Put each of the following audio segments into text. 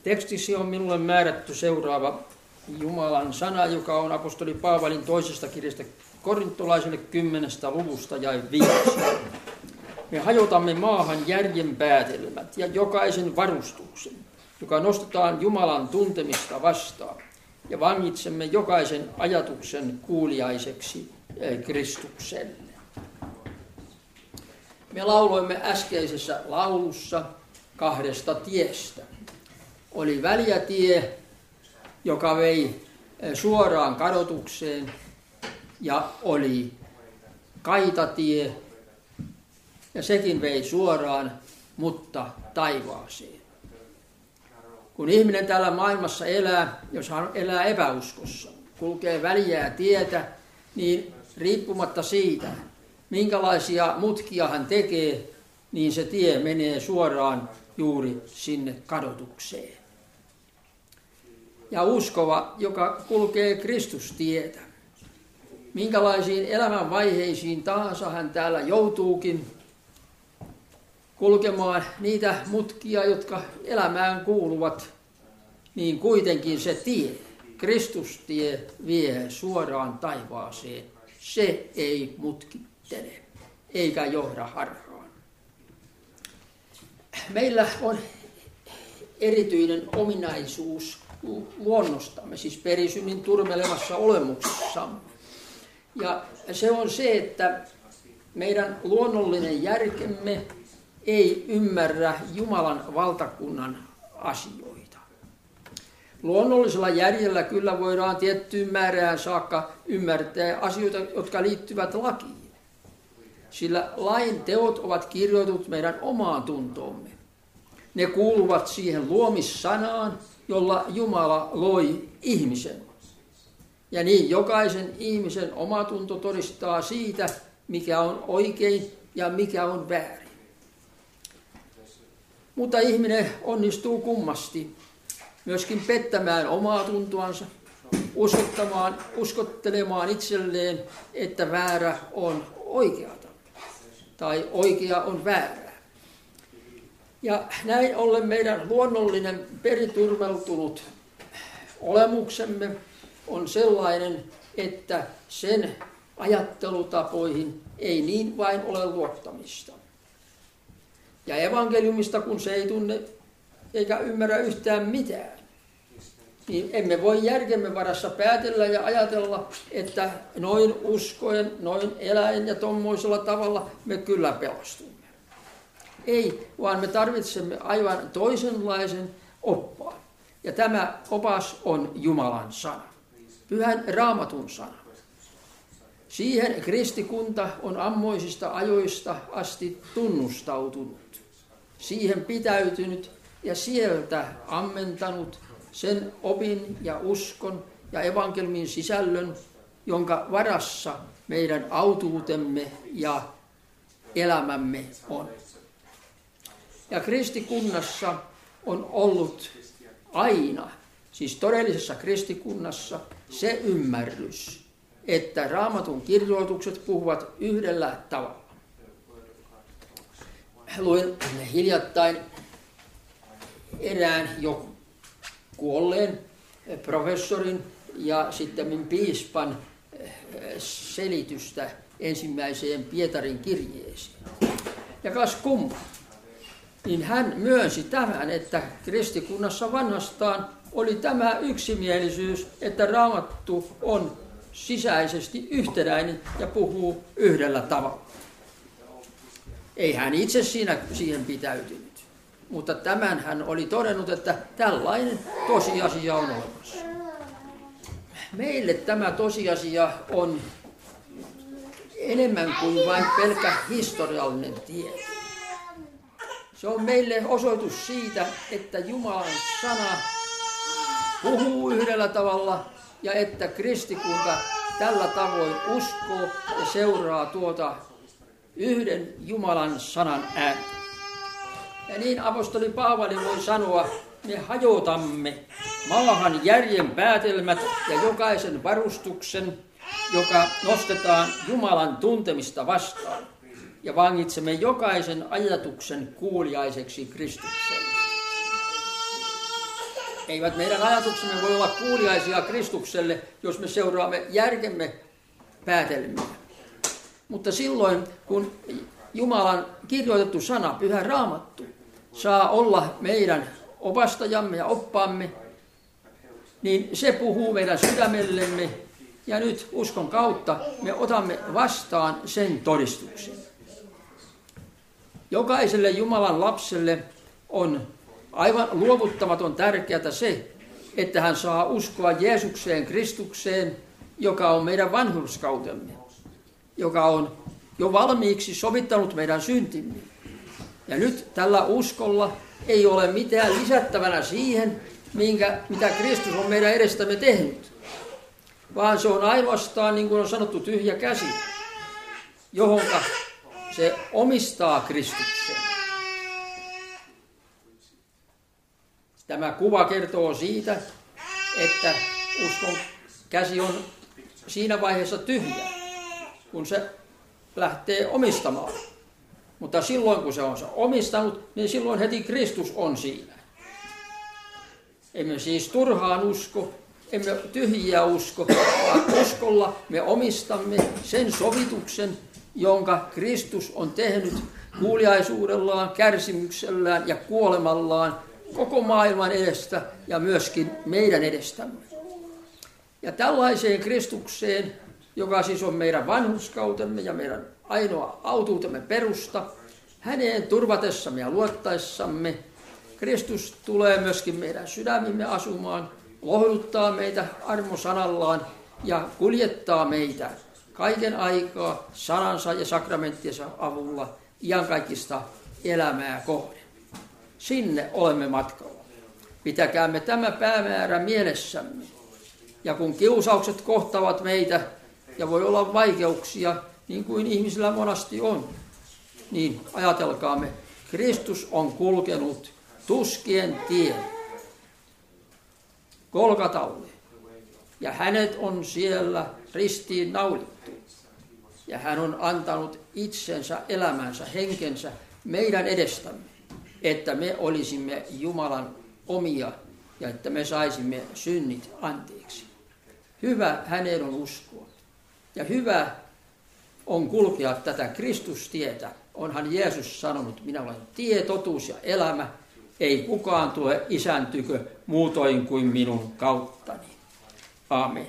Tekstissä on minulle määrätty seuraava Jumalan sana, joka on apostoli Paavalin toisesta kirjasta korintolaisille 10. luvusta jae 5. Me hajotamme maahan järjen päätelmät ja jokaisen varustuksen, joka nostetaan Jumalan tuntemista vastaan, ja vangitsemme jokaisen ajatuksen kuuliaiseksi Kristukselle. Me lauloimme äskeisessä laulussa 2 tiestä. Oli väljä tie, joka vei suoraan kadotukseen, ja oli kaitatie, ja sekin vei suoraan, mutta taivaaseen. Kun ihminen täällä maailmassa elää, jos hän elää epäuskossa, kulkee väljää tietä, niin riippumatta siitä, minkälaisia mutkia hän tekee, niin se tie menee suoraan juuri sinne kadotukseen. Ja uskova, joka kulkee Kristustietä, minkälaisiin elämänvaiheisiin tahansa hän täällä joutuukin kulkemaan niitä mutkia, jotka elämään kuuluvat, niin kuitenkin se tie, Kristustie, vie suoraan taivaaseen. Se ei mutkittele eikä johda harhaan. Meillä on erityinen ominaisuus luonnostamme, siis perisynnin turmelevassa olemuksessamme. Ja se on se, että meidän luonnollinen järkemme ei ymmärrä Jumalan valtakunnan asioita. Luonnollisella järjellä kyllä voidaan tiettyyn määrään saakka ymmärtää asioita, jotka liittyvät lakiin. Sillä lain teot ovat kirjoitut meidän omaan tuntoomme. Ne kuuluvat siihen luomissanaan, jolla Jumala loi ihmisen. Ja niin jokaisen ihmisen omatunto todistaa siitä, mikä on oikein ja mikä on väärin. Mutta ihminen onnistuu kummasti myöskin pettämään omaa tuntoansa, uskottelemaan itselleen, että väärä on oikeata tai oikea on väärää. Ja näin ollen meidän luonnollinen periturmeltunut olemuksemme on sellainen, että sen ajattelutapoihin ei niin vain ole luottamista. Ja evankeliumista, kun se ei tunne eikä ymmärrä yhtään mitään, niin emme voi järkemme varassa päätellä ja ajatella, että noin uskoen, noin eläen ja tommoisella tavalla me kyllä pelastumme. Ei, vaan me tarvitsemme aivan toisenlaisen oppaan. Ja tämä opas on Jumalan sana, Pyhän Raamatun sana. Siihen kristikunta on ammoisista ajoista asti tunnustautunut, siihen pitäytynyt ja sieltä ammentanut sen opin ja uskon ja evankeliumin sisällön, jonka varassa meidän autuutemme ja elämämme on. Ja kristikunnassa on ollut aina, siis todellisessa kristikunnassa, se ymmärrys, että Raamatun kirjoitukset puhuvat yhdellä tavalla. Luin hiljattain erään jo kuolleen professorin ja sitten piispan selitystä ensimmäiseen Pietarin kirjeeseen. Ja kas kumma, niin hän myönsi tämän, että kristikunnassa vanhastaan oli tämä yksimielisyys, että Raamattu on sisäisesti yhtenäinen ja puhuu yhdellä tavalla. Ei hän itse siihen pitäytynyt, mutta tämän hän oli todennut, että tällainen tosiasia on olemassa. Meille tämä tosiasia on enemmän kuin vain pelkkä historiallinen tieto. Se on meille osoitus siitä, että Jumalan sana puhuu yhdellä tavalla ja että kristikunta tällä tavoin uskoo ja seuraa tuota yhden Jumalan sanan ääntä. Ja niin apostoli Paavali voi sanoa, me hajotamme maahan järjen päätelmät ja jokaisen varustuksen, joka nostetaan Jumalan tuntemista vastaan, ja vangitsemme jokaisen ajatuksen kuuliaiseksi Kristukselle. Eivät meidän ajatuksemme voi olla kuuliaisia Kristukselle, jos me seuraamme järkemme päätelmiä. Mutta silloin, kun Jumalan kirjoitettu sana, Pyhä Raamattu, saa olla meidän opastajamme ja oppaamme, niin se puhuu meidän sydämellemme. Ja nyt uskon kautta me otamme vastaan sen todistuksen. Jokaiselle Jumalan lapselle on aivan luovuttamaton tärkeää se, että hän saa uskoa Jeesukseen Kristukseen, joka on meidän vanhurskautemme, joka on jo valmiiksi sovittanut meidän syntimme. Ja nyt tällä uskolla ei ole mitään lisättävänä siihen, mitä Kristus on meidän edestämme tehnyt, vaan se on ainoastaan, niin kuin on sanottu, tyhjä käsi, johonka se omistaa Kristuksen. Tämä kuva kertoo siitä, että uskon käsi on siinä vaiheessa tyhjä, kun se lähtee omistamaan. Mutta silloin, kun se on se omistanut, niin silloin heti Kristus on siinä. Emme siis turhaan usko, emme tyhjiä usko, vaan uskolla me omistamme sen sovituksen, jonka Kristus on tehnyt kuuliaisuudellaan, kärsimyksellään ja kuolemallaan koko maailman edestä ja myöskin meidän edestämme. Ja tällaiseen Kristukseen, joka siis on meidän vanhurskautemme ja meidän ainoa autuutemme perusta, häneen turvatessamme ja luottaessamme, Kristus tulee myöskin meidän sydämimme asumaan, lohduttaa meitä armosanallaan ja kuljettaa meitä kaiken aikaa sanansa ja sakramenttiensa avulla iankaikkista elämää kohden. Sinne olemme matkalla. Pitäkäämme tämä päämäärä mielessämme. Ja kun kiusaukset kohtavat meitä ja voi olla vaikeuksia, niin kuin ihmisillä monasti on, niin ajatelkaamme, Kristus on kulkenut tuskien tien Golgatalle. Ja hänet on siellä ristiin naulittu. Ja hän on antanut itsensä, elämänsä, henkensä meidän edestämme, että me olisimme Jumalan omia ja että me saisimme synnit anteeksi. Hyvä häneen on uskoa. Ja hyvä on kulkea tätä Kristustietä. Onhan Jeesus sanonut, minä olen tie, totuus ja elämä. Ei kukaan tule Isän tykö muutoin kuin minun kauttani. Aamen.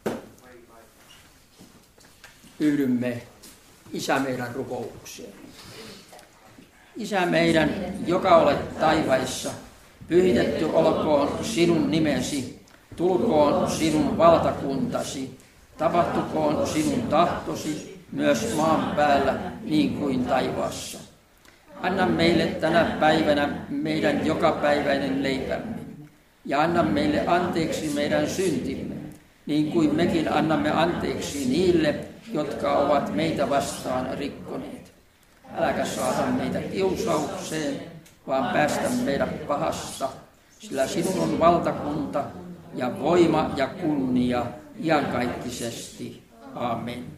Yhdymme Isä meidän rukoukseen. Isä meidän, joka olet taivaissa, pyhitetty olkoon sinun nimesi, tulkoon sinun valtakuntasi, tapahtukoon sinun tahtosi myös maan päällä niin kuin taivaassa. Anna meille tänä päivänä meidän jokapäiväinen leipämme ja anna meille anteeksi meidän syntimme, niin kuin mekin annamme anteeksi niille, jotka ovat meitä vastaan rikkoneet. Äläkä saata meitä kiusaukseen, vaan päästä meidät pahasta, sillä sinun on valtakunta ja voima ja kunnia iankaikkisesti. Amen.